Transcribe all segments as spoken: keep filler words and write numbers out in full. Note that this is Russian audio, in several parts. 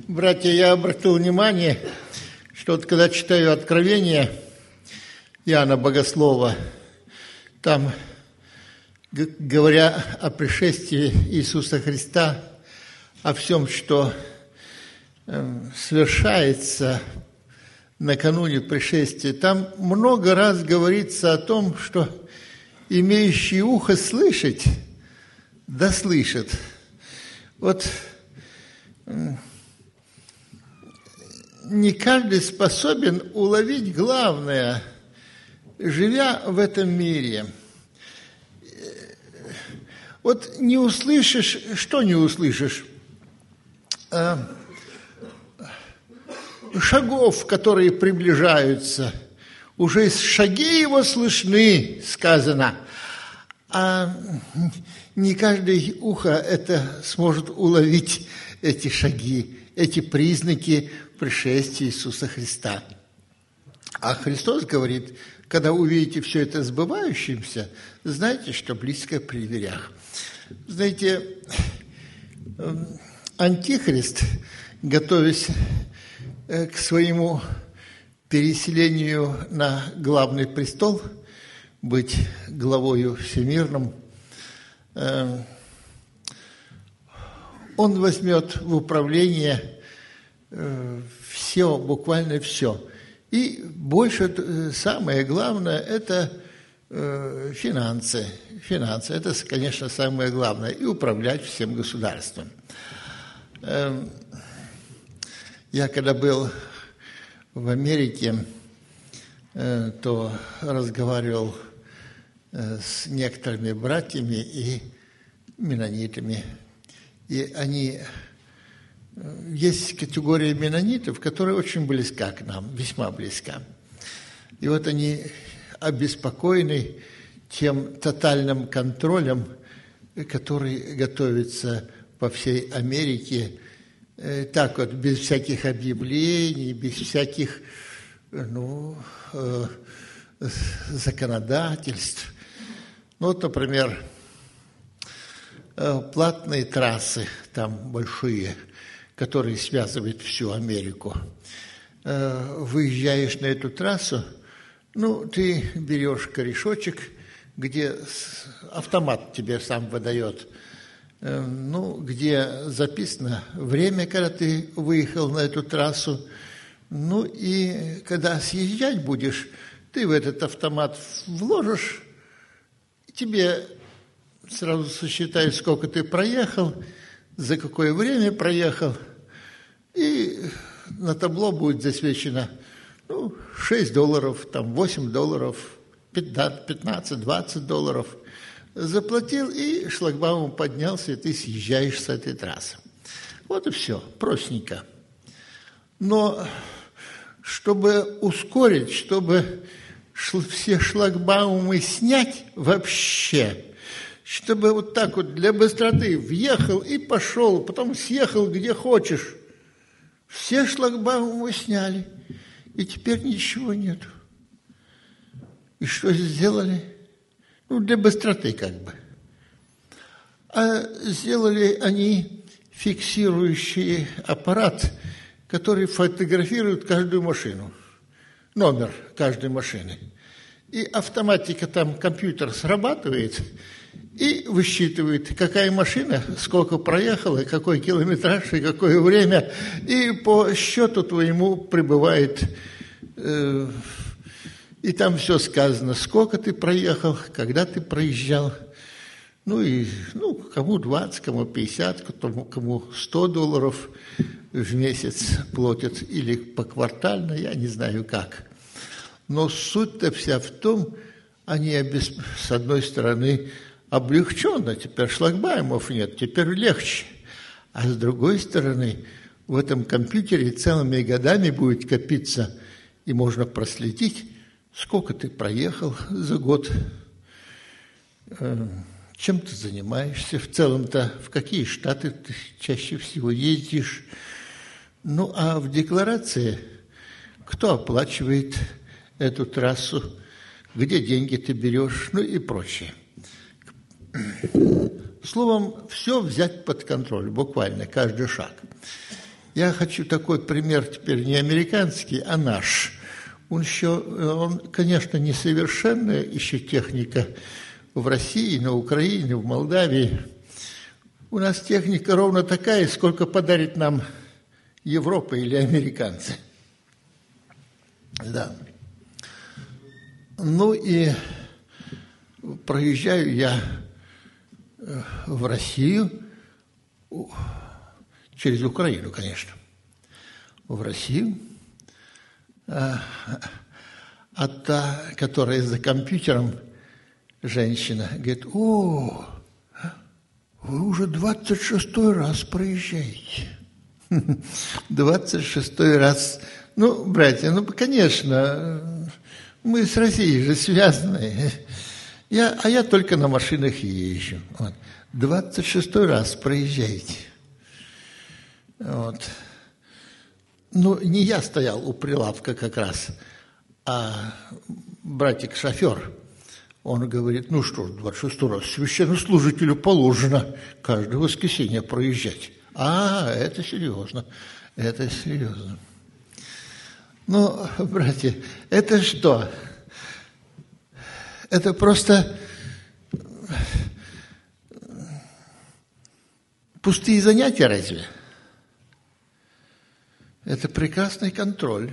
Братья, я обратил внимание, что вот когда читаю Откровение Иоанна Богослова, там, говоря о пришествии Иисуса Христа, о всем, что совершается накануне пришествия, там много раз говорится о том, что имеющий ухо слышать, да слышит. Вот не каждый способен уловить главное, живя в этом мире. Вот не услышишь, что не услышишь? Шагов, которые приближаются. Уже шаги его слышны, сказано. А не каждое ухо это сможет уловить, эти шаги, эти признаки пришествия Иисуса Христа. А Христос говорит, когда увидите все это сбывающимся, знайте, что близко при дверях. Знаете, Антихрист, готовясь к своему переселению на главный престол, быть главою всемирным, он возьмет в управление все, буквально все. И больше, самое главное, это финансы. Финансы, это, конечно, самое главное. И управлять всем государством. Я когда был в Америке, то разговаривал с некоторыми братьями и меннонитами. И они... Есть категория меннонитов, которая очень близка к нам, весьма близка. И вот они обеспокоены тем тотальным контролем, который готовится по всей Америке, так вот, без всяких объявлений, без всяких, ну, э, законодательств. Ну, вот, например, платные трассы там большие, которые связывают всю Америку. Выезжаешь на эту трассу, ну, ты берешь корешочек, где автомат тебе сам выдает, ну, где записано время, когда ты выехал на эту трассу. Ну, и когда съезжать будешь, ты в этот автомат вложишь, тебе сразу сосчитают, сколько ты проехал, за какое время проехал, и на табло будет засвечено, ну, шесть долларов, там, восемь долларов, пятнадцать, двадцать долларов. Заплатил, и шлагбаум поднялся, и ты съезжаешь с этой трассы. Вот и все, простенько. Но чтобы ускорить, чтобы все шлагбаумы снять вообще, чтобы вот так вот для быстроты въехал и пошел, потом съехал где хочешь, все шлагбаумы сняли, и теперь ничего нет. И что сделали? Ну, для быстроты как бы. А сделали они фиксирующий аппарат, который фотографирует каждую машину, номер каждой машины. И автоматика там, компьютер срабатывает и высчитывает, какая машина, сколько проехала, какой километраж и какое время. И по счету твоему прибывает... Э, И там все сказано, сколько ты проехал, когда ты проезжал. Ну, и ну, кому двадцать, кому пятьдесят, кому, кому сто долларов в месяц платят. Или поквартально, я не знаю как. Но суть-то вся в том, они, с одной стороны, облегченно, теперь шлагбаумов нет, теперь легче. А с другой стороны, в этом компьютере целыми годами будет копиться, и можно проследить, сколько ты проехал за год, чем ты занимаешься, в целом-то, в какие штаты ты чаще всего ездишь. Ну, а в декларации кто оплачивает эту трассу, где деньги ты берешь, ну и прочее. Словом, все взять под контроль, буквально, каждый шаг. Я хочу такой пример теперь не американский, а наш. Он еще, он, конечно, несовершенная еще техника в России, на Украине, в Молдавии. У нас техника ровно такая, сколько подарит нам Европа или американцы. Да. Ну и проезжаю я в Россию, через Украину, конечно, в Россию, а, а та, которая за компьютером, женщина, говорит: о, вы уже двадцать шестой раз проезжаете. двадцать шестой раз. Ну, братья, ну, конечно, мы с Россией же связаны. Я, а я только на машинах езжу. Вот. двадцать шестой раз проезжаете. Вот. Ну, не я стоял у прилавка как раз, а братик-шофер. Он говорит: ну что ж, двадцать шестой раз священнослужителю положено каждое воскресенье проезжать. А, это серьезно, это серьезно. Ну, братья, это что? Это просто пустые занятия разве? Это прекрасный контроль.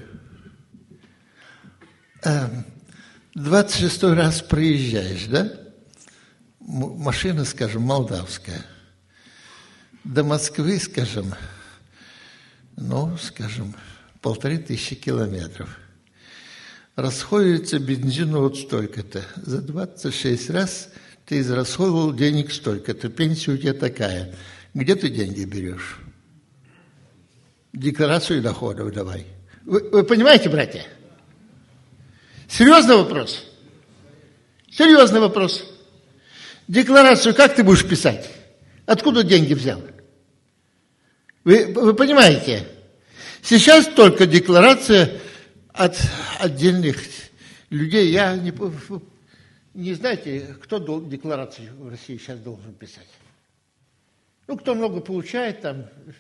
двадцать шестой раз проезжаешь, да? Машина, скажем, молдавская. До Москвы, скажем, ну, скажем, полторы тысячи километров. Расходуется бензину вот столько-то. За двадцать шесть раз ты израсходовал денег столько-то. Пенсия у тебя такая. Где ты деньги берешь? Декларацию доходов давай. Вы, вы понимаете, братья? Серьезный вопрос. Серьезный вопрос. Декларацию как ты будешь писать? Откуда деньги взял? Вы, вы понимаете? Сейчас только декларация от отдельных людей. Я не, не знаете, кто декларацию в России сейчас должен писать? Ну, кто много получает там.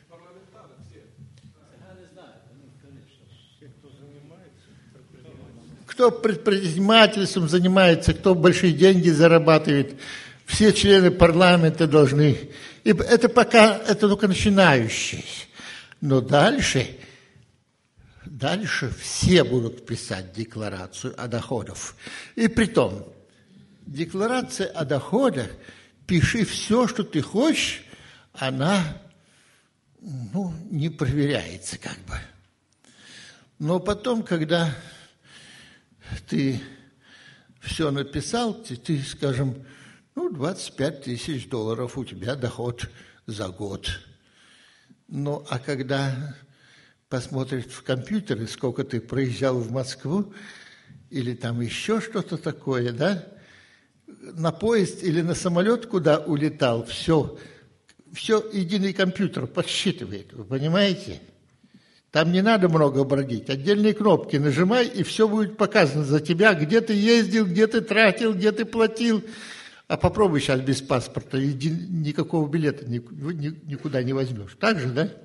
Кто предпринимательством занимается, кто большие деньги зарабатывает. Все члены парламента должны. И это пока, это только начинающие. Но дальше, дальше все будут писать декларацию о доходах. И притом, декларация о доходах, пиши все, что ты хочешь, она, ну, не проверяется как бы. Но потом, когда ты все написал, ты, ты, скажем, ну, двадцать пять тысяч долларов у тебя доход за год. Ну, а когда посмотришь в компьютере, сколько ты проезжал в Москву, или там еще что-то такое, да, на поезд или на самолет, куда улетал, все, все единый компьютер подсчитывает, вы понимаете? Там не надо много бродить. Отдельные кнопки нажимай, и все будет показано за тебя, где ты ездил, где ты тратил, где ты платил. А попробуй сейчас без паспорта, и никакого билета никуда не возьмешь. Так же, да?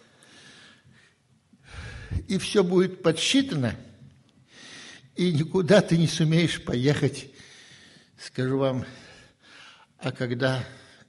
И все будет подсчитано, и никуда ты не сумеешь поехать. Скажу вам, а когда,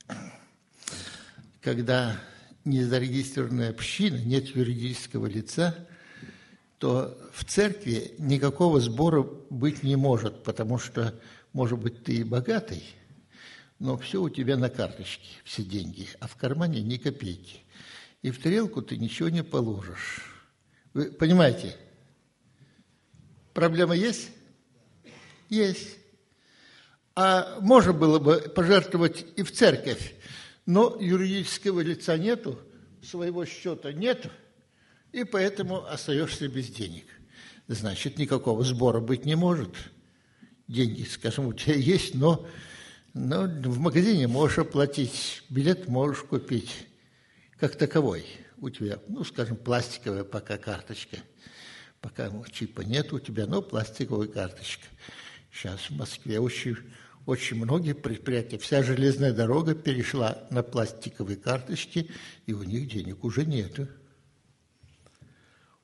когда незарегистрированная община, нет юридического лица, то в церкви никакого сбора быть не может, потому что, может быть, ты и богатый, но все у тебя на карточке, все деньги, а в кармане ни копейки. И в тарелку ты ничего не положишь. Вы понимаете? Проблема есть? Есть. А можно было бы пожертвовать и в церковь, но юридического лица нету, своего счета нету, и поэтому остаешься без денег. Значит, никакого сбора быть не может. Деньги, скажем, у тебя есть, но, но в магазине можешь оплатить, билет можешь купить, как таковой. У тебя, ну, скажем, пластиковая пока карточка. Пока чипа нет у тебя, но пластиковая карточка. Сейчас в Москве очень... Очень многие предприятия, вся железная дорога перешла на пластиковые карточки, и у них денег уже нет.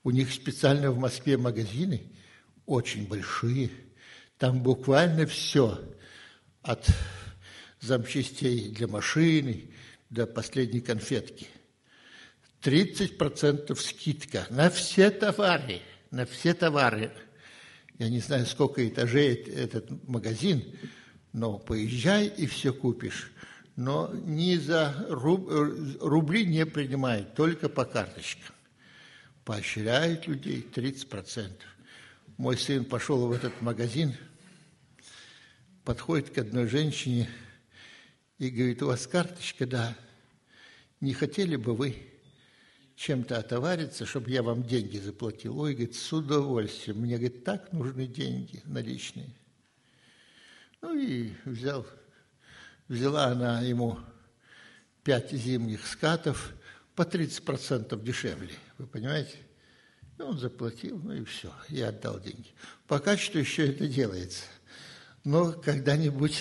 У них специально в Москве магазины очень большие. Там буквально все, от запчастей для машины до последней конфетки. тридцать процентов скидка на все товары, на все товары. Я не знаю, сколько этажей этот магазин, но поезжай и все купишь. Но ни за руб, рубли не принимают, только по карточкам. Поощряют людей тридцать процентов. Мой сын пошел в этот магазин, подходит к одной женщине и говорит: у вас карточка, да, не хотели бы вы чем-то отовариться, чтобы я вам деньги заплатил? Ой, говорит, с удовольствием, мне, говорит, так нужны деньги наличные. Ну и взял, взяла она ему пять зимних скатов по тридцать процентов дешевле, вы понимаете? И он заплатил, ну и все, я отдал деньги. Пока что еще это делается. Но когда-нибудь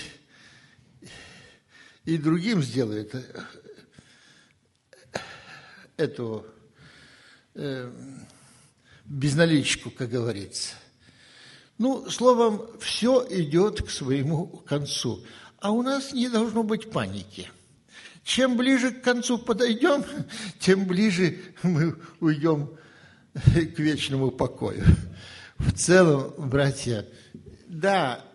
и другим сделают эту э, безналичку, как говорится. Ну, словом, все идет к своему концу. А у нас не должно быть паники. Чем ближе к концу подойдем, тем ближе мы уйдем к вечному покою. В целом, братья, да,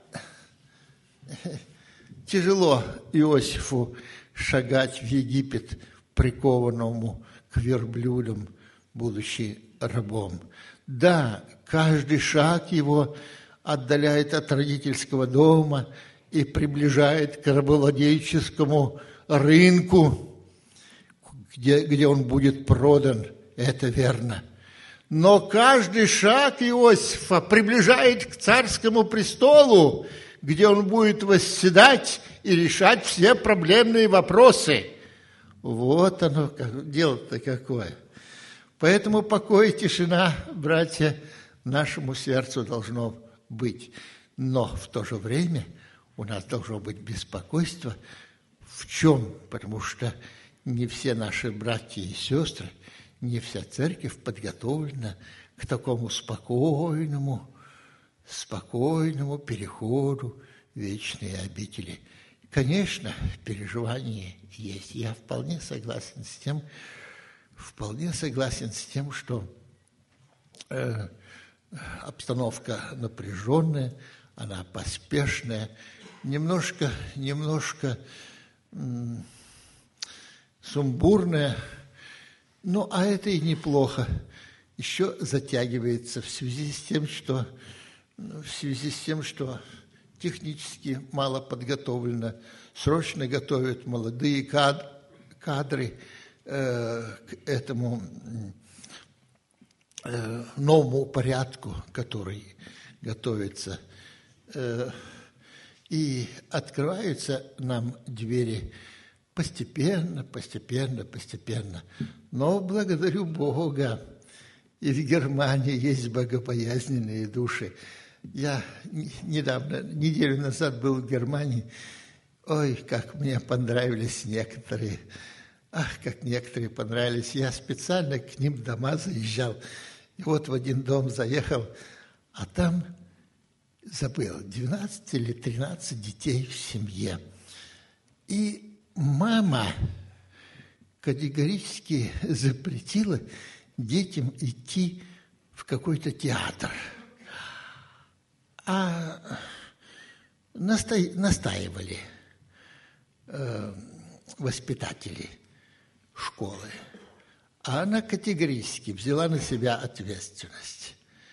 тяжело Иосифу шагать в Египет, прикованному к верблюдам, будучи рабом. Да, каждый шаг его отдаляет от родительского дома и приближает к рабовладельческому рынку, где, где он будет продан, это верно. Но каждый шаг Иосифа приближает к царскому престолу, где он будет восседать и решать все проблемные вопросы. Вот оно, дело-то какое. Поэтому покой и тишина, братья, нашему сердцу должно быть. Но в то же время у нас должно быть беспокойство. В чем? Потому что не все наши братья и сестры, не вся церковь подготовлена к такому спокойному, спокойному переходу в вечные обители. Конечно, переживания есть. Я вполне согласен с тем, вполне согласен с тем, что э, обстановка напряженная, она поспешная, немножко, немножко м, сумбурная. Ну, а это и неплохо. Еще затягивается в связи с тем, что в связи с тем, что технически мало подготовлено, срочно готовят молодые кад- кадры э, к этому э, новому порядку, который готовится. Э, и открываются нам двери постепенно, постепенно, постепенно. Но благодарю Бога, и в Германии есть богобоязненные души. Я недавно, неделю назад был в Германии. Ой, как мне понравились некоторые. Ах, как некоторые понравились. Я специально к ним в дома заезжал. И вот в один дом заехал, а там, забыл, двенадцать или тринадцать детей в семье. И мама категорически запретила детям идти в какой-то театр. А настай, настаивали э, воспитатели школы. А она категорически взяла на себя ответственность.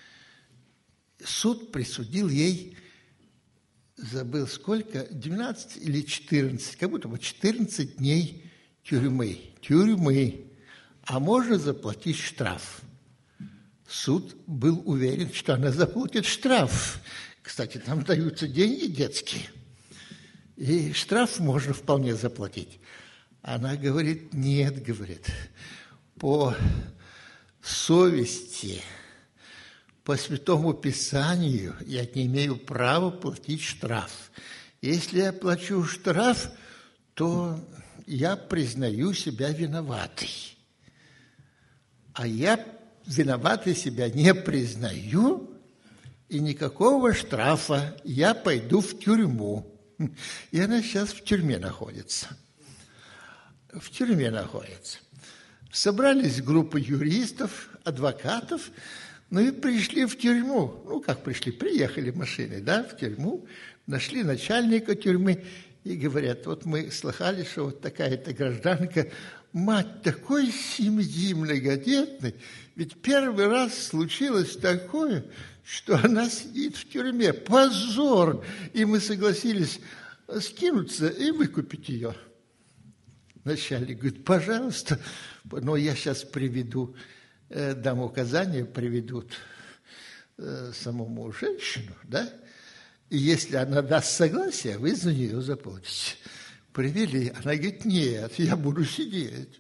Суд присудил ей, забыл сколько, двенадцать или четырнадцать, как будто бы четырнадцать дней тюрьмы. Тюрьмы. А можно заплатить штраф. Суд был уверен, что она заплатит штраф. Кстати, там даются деньги детские. И штраф можно вполне заплатить. Она говорит, нет, говорит, по совести, по Святому Писанию я не имею права платить штраф. Если я плачу штраф, то я признаю себя виноватой. А я виноватой себя не признаю, и никакого штрафа, я пойду в тюрьму. И она сейчас в тюрьме находится. В тюрьме находится. Собрались группа юристов, адвокатов, ну и пришли в тюрьму. Ну, как пришли? Приехали машиной, да, в тюрьму, нашли начальника тюрьмы и говорят, вот мы слыхали, что вот такая-то гражданка, мать такой семьи многодетной, ведь первый раз случилось такое, что она сидит в тюрьме. Позор! И мы согласились скинуться и выкупить ее. Начальник говорит, пожалуйста, но я сейчас приведу, дам указания, приведут самому женщину, да? И если она даст согласие, вы за нее заплатите. Привели, она говорит, нет, я буду сидеть.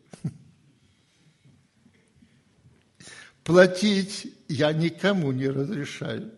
Платить я никому не разрешаю.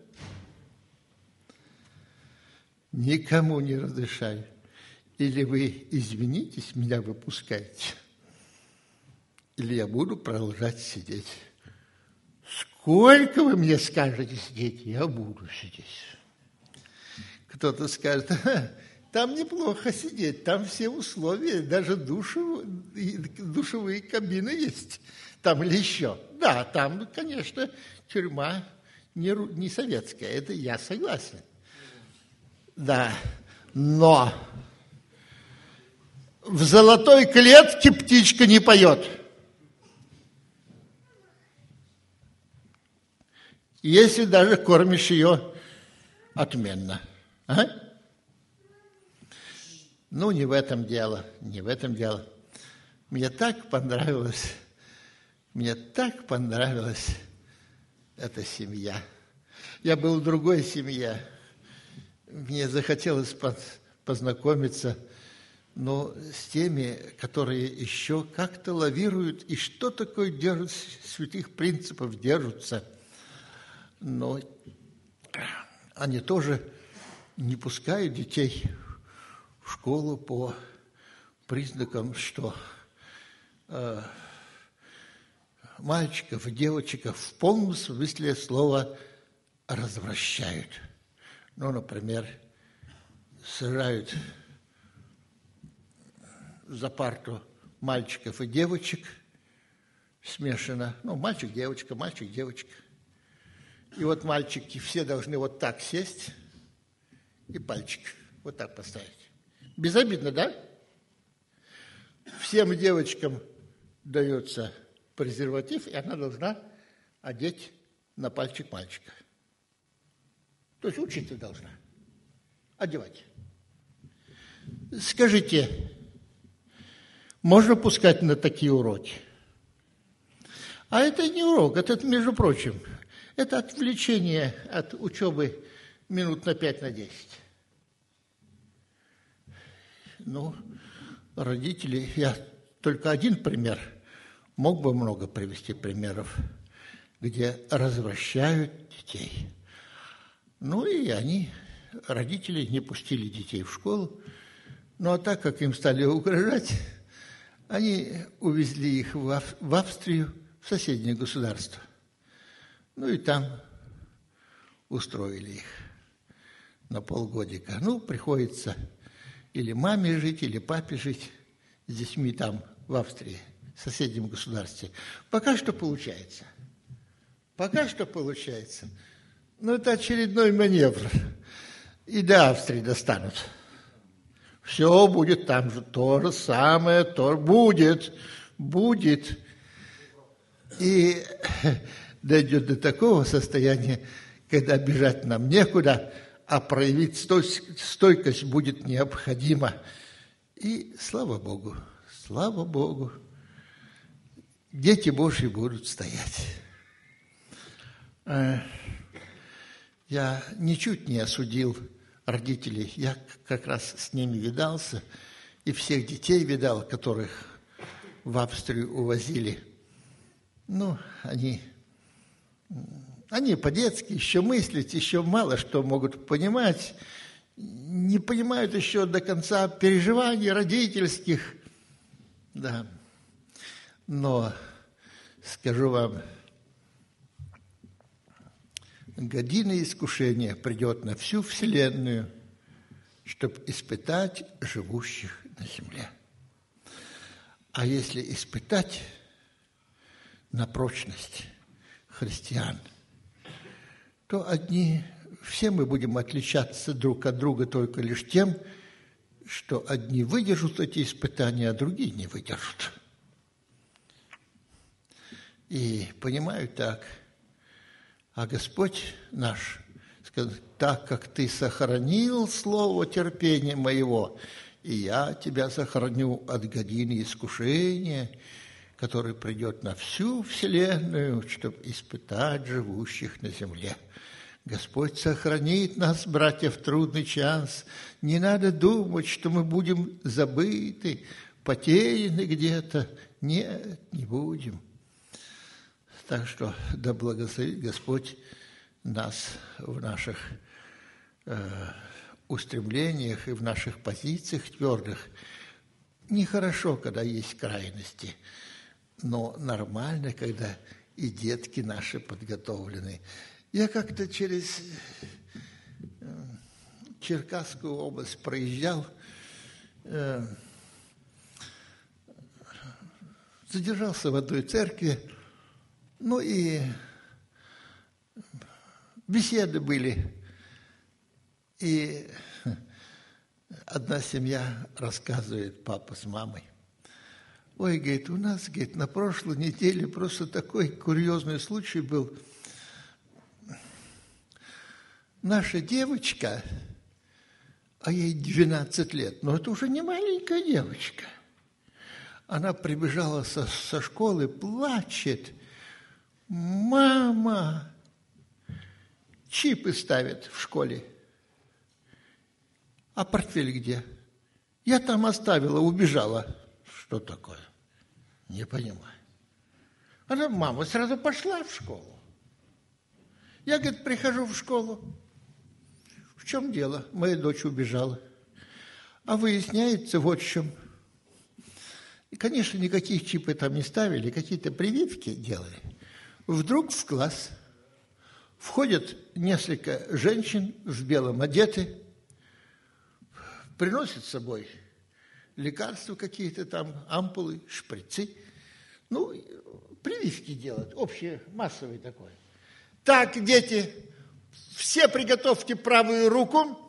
Никому не разрешаю. Или вы, извинитесь, меня выпускаете, или я буду продолжать сидеть. Сколько вы мне скажете сидеть, я буду сидеть. Кто-то скажет, там неплохо сидеть, там все условия, даже душу, душевые кабины есть. Там или еще. Да, там, конечно, тюрьма не, не советская, это я согласен. Да, но в золотой клетке птичка не поет. Если даже кормишь ее отменно. А? Ну, не в этом дело, не в этом дело. Мне так понравилось, мне так понравилась эта семья. Я был в другой семье. Мне захотелось познакомиться, но с теми, которые еще как-то лавируют и что такое держат, святых принципов держатся. Но они тоже не пускают детей в школу по признакам, что э, мальчиков и девочек в полном смысле слова развращают. Ну, например, сажают за парту мальчиков и девочек смешано. Ну, мальчик-девочка, мальчик-девочка. И вот мальчики все должны вот так сесть и пальчик вот так поставить. Безобидно, да? Всем девочкам дается презерватив, и она должна одеть на пальчик мальчика. То есть учиться должна. Одевать. Скажите, можно пускать на такие уроки? А это не урок, это, между прочим, это отвлечение от учебы минут на пять, на десять. Ну, родители, я только один пример, мог бы много привести примеров, где развращают детей. Ну и они, родители, не пустили детей в школу, ну а так как им стали угрожать, они увезли их в, Ав- в Австрию, в соседнее государство. Ну и там устроили их на полгодика. Ну, приходится или маме жить, или папе жить с детьми там, в Австрии, в соседнем государстве. Пока что получается. Пока что получается. Но это очередной маневр. И до Австрии достанут. Все будет там же, то же самое, то будет, будет. И дойдет до такого состояния, когда бежать нам некуда, а проявить стойкость будет необходимо. И слава Богу, слава Богу, дети Божьи будут стоять. Я ничуть не осудил родителей, я как раз с ними видался, и всех детей видал, которых в Австрию увозили. Ну, они, они по-детски еще мыслят, еще мало что могут понимать, не понимают еще до конца переживаний родительских. Да. Но скажу вам, година искушения придет на всю вселенную, чтобы испытать живущих на земле. А если испытать на прочность христиан, то одни, все мы будем отличаться друг от друга только лишь тем, что одни выдержат эти испытания, а другие не выдержат. И понимаю так, а Господь наш сказал: так как ты сохранил слово терпения моего, и я тебя сохраню от годины искушения, который придет на всю вселенную, чтобы испытать живущих на земле. Господь сохранит нас, братья, в трудный час. Не надо думать, что мы будем забыты, потеряны где-то. Нет, не будем. Так что да благословит Господь нас в наших э, устремлениях и в наших позициях твердых. Нехорошо, когда есть крайности, но нормально, когда и детки наши подготовлены. Я как-то через Черкасскую область проезжал, э, задержался в одной церкви, ну и беседы были. И одна семья рассказывает, папа с мамой: ой, говорит, у нас, говорит, на прошлой неделе просто такой курьезный случай был. Наша девочка, а ей двенадцать лет, но это уже не маленькая девочка, она прибежала со, со школы, плачет: мама, чипы ставят в школе. А портфель где? Я там оставила, убежала. Что такое? Не понимаю. Она, мама, сразу пошла в школу. Я, говорит, прихожу в школу. В чем дело? Моя дочь убежала. А выясняется вот в чем. И, конечно, никаких чипы там не ставили, какие-то прививки делали. Вдруг в класс входят несколько женщин в белом одеты, приносят с собой лекарства какие-то там, ампулы, шприцы. Ну, прививки делают, общее, массовое такое. Так, дети, все приготовьте правую руку.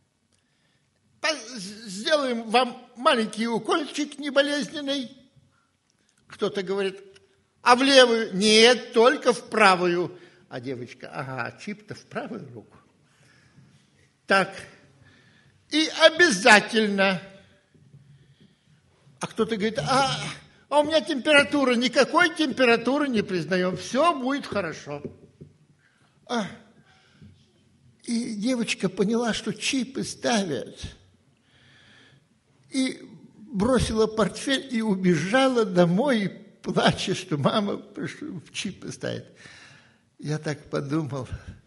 Сделаем вам маленький укольчик неболезненный. Кто-то говорит: а в левую? Нет, только в правую. А девочка: ага, чип-то в правую руку. Так, и обязательно. А кто-то говорит: а, а у меня температура. Никакой температуры не признаем. Все будет хорошо. А, и девочка поняла, что чипы ставят. И бросила портфель и убежала домой, плача, что мама в чипы ставит. Я так подумал,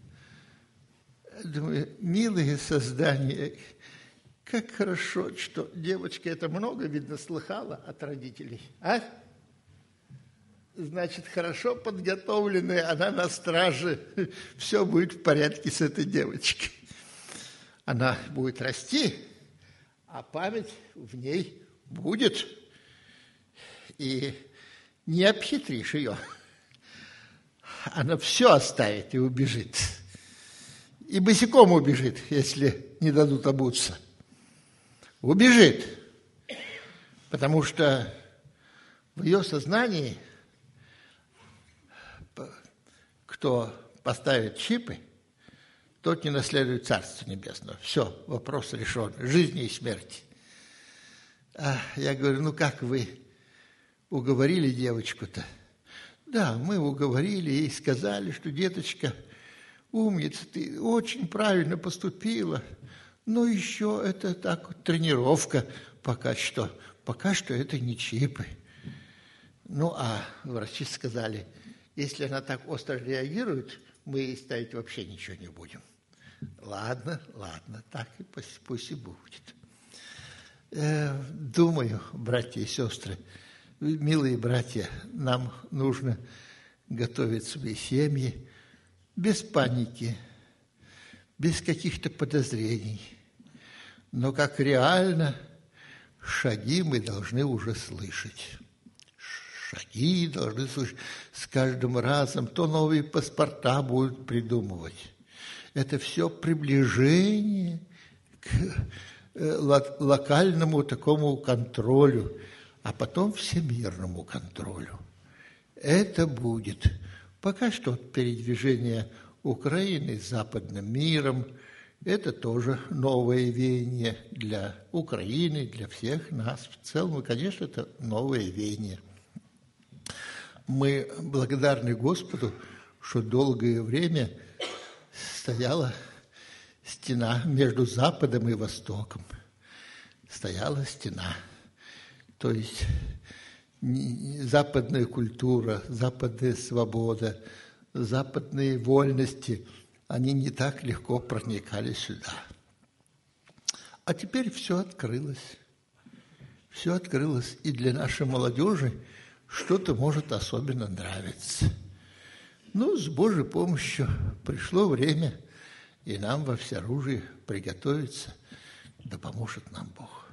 думаю, милые создания, как хорошо, что девочка это много, видно, слыхала от родителей. А? Значит, хорошо подготовленная, она на страже, все будет в порядке с этой девочкой. Она будет расти, а память в ней будет. И не обхитришь ее. Она все оставит и убежит. И босиком убежит, если не дадут обуться. Убежит. Потому что в ее сознании, кто поставит чипы, тот не наследует Царство Небесное. Все, вопрос решен. Жизни и смерти. А я говорю: ну как вы уговорили девочку-то? Да, мы уговорили и сказали, что деточка, умница, ты очень правильно поступила. Но еще это так, тренировка пока что. Пока что это не чипы. Ну, а врачи сказали, если она так остро реагирует, мы ей ставить вообще ничего не будем. Ладно, ладно, так и пусть, пусть и будет. Э, думаю, братья и сестры, милые братья, нам нужно готовить свои семьи без паники, без каких-то подозрений. Но как реально шаги мы должны уже слышать. Шаги должны слышать. С каждым разом то новые паспорта будут придумывать. Это все приближение к локальному такому контролю, а потом всемирному контролю. Это будет. Пока что передвижение Украины с западным миром – это тоже новое веяние для Украины, для всех нас в целом. И, конечно, это новое веяние. Мы благодарны Господу, что долгое время стояла стена между Западом и Востоком. Стояла стена. То есть западная культура, западная свобода, западные вольности, они не так легко проникали сюда. А теперь все открылось. Все открылось, и для нашей молодежи что-то может особенно нравиться. Ну, с Божьей помощью пришло время, и нам во всеоружии приготовиться, да поможет нам Бог.